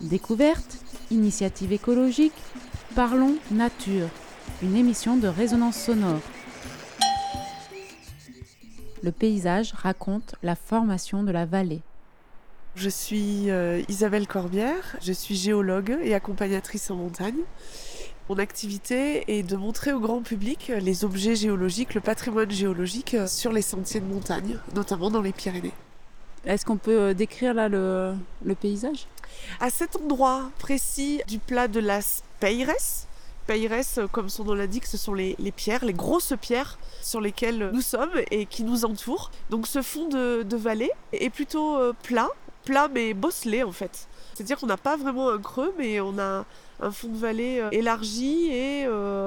Découverte, initiative écologique, parlons nature, une émission de résonance sonore. Le paysage raconte la formation de la vallée. Je suis Isabelle Corbière, je suis géologue et accompagnatrice en montagne. Mon activité est de montrer au grand public les objets géologiques, le patrimoine géologique sur les sentiers de montagne, notamment dans les Pyrénées. Est-ce qu'on peut décrire là le paysage ? À cet endroit précis du plat de las Peires, comme son nom l'indique, ce sont les pierres, les grosses pierres sur lesquelles nous sommes et qui nous entourent. Donc ce fond de vallée est plutôt plat mais bosselé en fait. C'est-à-dire qu'on n'a pas vraiment un creux, mais on a un fond de vallée élargi et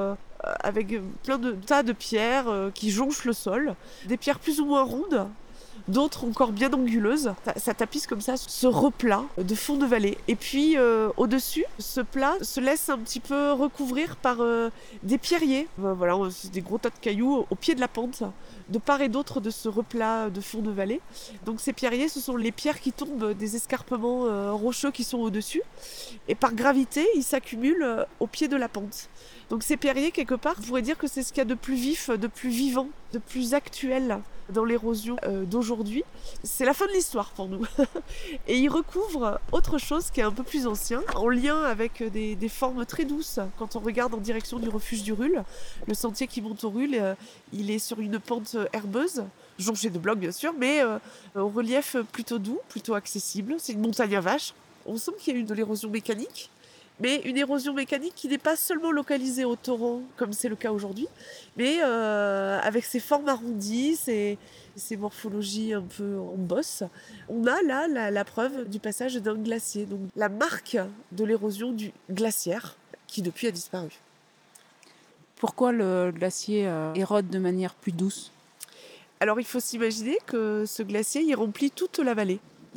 avec plein de tas de pierres qui jonchent le sol. Des pierres plus ou moins rondes, d'autres encore bien anguleuses. Ça tapisse comme ça ce replat de fond de vallée. Et puis au-dessus, ce plat se laisse un petit peu recouvrir par des pierriers. Voilà, c'est des gros tas de cailloux au pied de la pente, de part et d'autre de ce replat de fond de vallée. Donc ces pierriers, ce sont les pierres qui tombent des escarpements rocheux qui sont au-dessus. Et par gravité, ils s'accumulent au pied de la pente. Donc ces pierriers, quelque part, on pourrait dire que c'est ce qu'il y a de plus vif, de plus vivant, de plus actuel dans l'érosion d'aujourd'hui. C'est la fin de l'histoire pour nous. Et il recouvre autre chose qui est un peu plus ancien, en lien avec des formes très douces. Quand on regarde en direction du refuge du Rul, le sentier qui monte au Rul, il est sur une pente herbeuse, jonchée de blocs bien sûr, mais au relief plutôt doux, plutôt accessible. C'est une montagne à vaches. On sent qu'il y a eu de l'érosion mécanique, mais une érosion mécanique qui n'est pas seulement localisée au torrent, comme c'est le cas aujourd'hui, mais avec ses formes arrondies, ses morphologies un peu en bosse. On a là la preuve du passage d'un glacier, donc la marque de l'érosion du glaciaire, qui depuis a disparu. Pourquoi le glacier érode de manière plus douce ? Alors il faut s'imaginer que ce glacier, il remplit toute la vallée.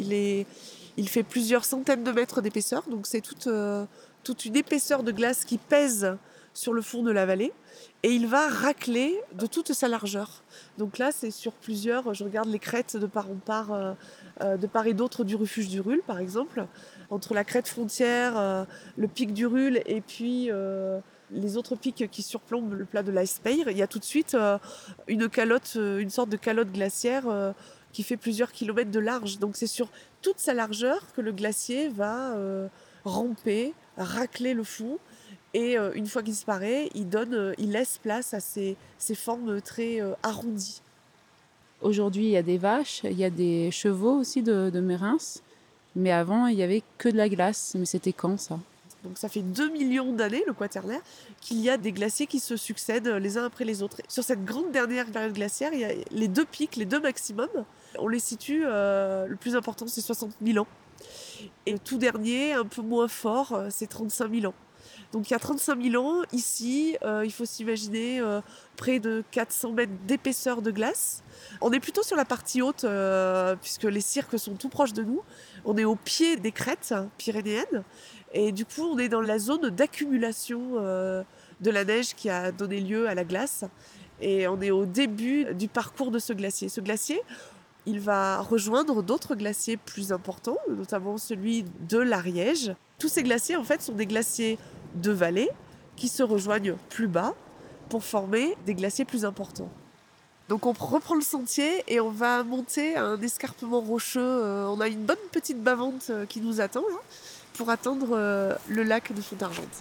Il fait plusieurs centaines de mètres d'épaisseur, donc c'est toute une épaisseur de glace qui pèse sur le fond de la vallée, et il va racler de toute sa largeur. Donc là, c'est sur plusieurs, je regarde les crêtes de part en part, de part et d'autre du refuge du Rul, par exemple, entre la crête frontière, le pic du Rul, et puis les autres pics qui surplombent le plat de las Peires, il y a tout de suite une sorte de calotte glaciaire qui fait plusieurs kilomètres de large. Donc c'est sur toute sa largeur que le glacier va ramper, racler le fond, et une fois qu'il disparaît, il laisse place à ces formes très arrondies. Aujourd'hui, il y a des vaches, il y a des chevaux aussi de Mérins, mais avant, il n'y avait que de la glace. Mais c'était quand ça ? Donc ça fait 2 millions d'années, le Quaternaire, qu'il y a des glaciers qui se succèdent les uns après les autres. Sur cette grande dernière période glaciaire, il y a les deux pics, les deux maximums. On les situe, le plus important c'est 60 000 ans. Et le tout dernier, un peu moins fort, c'est 35 000 ans. Donc il y a 35 000 ans, ici, il faut s'imaginer près de 400 mètres d'épaisseur de glace. On est plutôt sur la partie haute, puisque les cirques sont tout proches de nous. On est au pied des crêtes pyrénéennes. Et du coup, on est dans la zone d'accumulation de la neige qui a donné lieu à la glace. Et on est au début du parcours de ce glacier. Ce glacier, il va rejoindre d'autres glaciers plus importants, notamment celui de l'Ariège. Tous ces glaciers, en fait, sont des glaciers de vallée qui se rejoignent plus bas pour former des glaciers plus importants. Donc on reprend le sentier et on va monter à un escarpement rocheux. On a une bonne petite bas-vente qui nous attend là, pour atteindre le lac de Fontargente.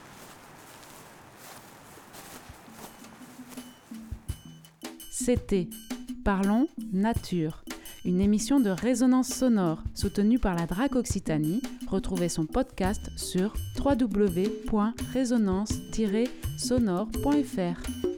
C'était Parlons Nature, une émission de résonance sonore soutenue par la DRAC Occitanie. Retrouvez son podcast sur www.resonance-sonore.fr.